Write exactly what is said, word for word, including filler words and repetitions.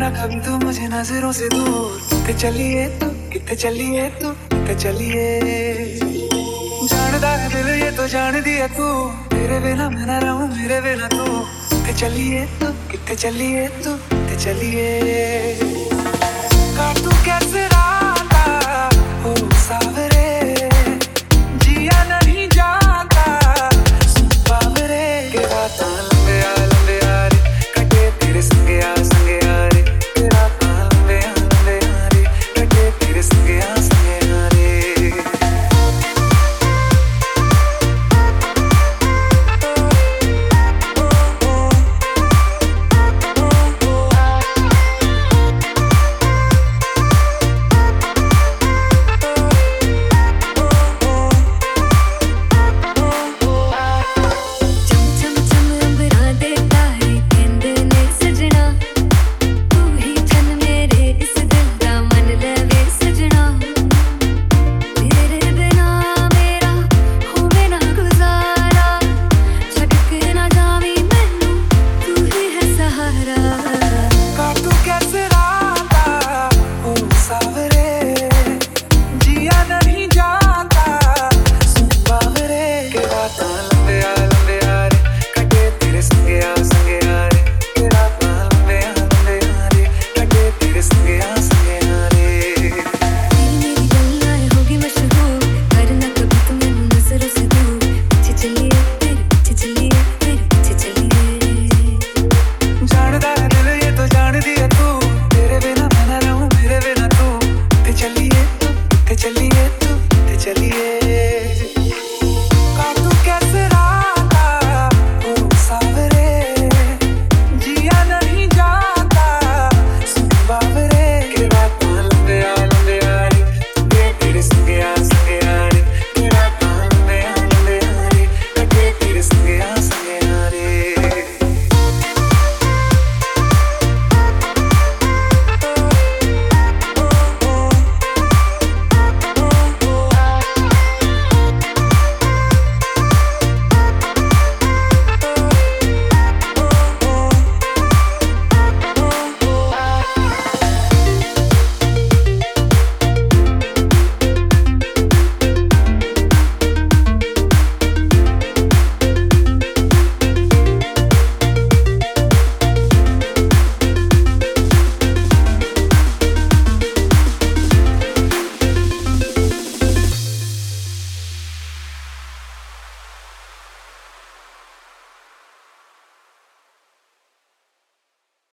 कभी तू मुझे नजरों से दूर। कितने चलिए तू, कितने चलिए तू, कितने चलिए। जानदा है दिल ये तो जान दिया तू, तेरे बिना मैं ना रहूं मेरे बिना तू। कितने चलिए तू, कितने चलिए तू, कितने चलिए। काटूं कैसे